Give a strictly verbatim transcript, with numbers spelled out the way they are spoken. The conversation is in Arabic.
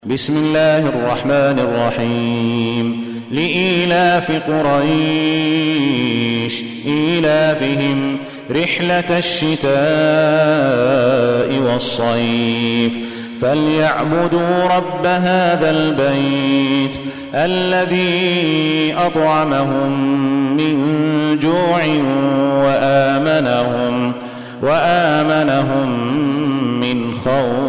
بسم الله الرحمن الرحيم لإيلاف قريش إيلافهم رحلة الشتاء والصيف فليعبدوا رب هذا البيت الذي أطعمهم من جوع وآمنهم, وآمنهم من خوف.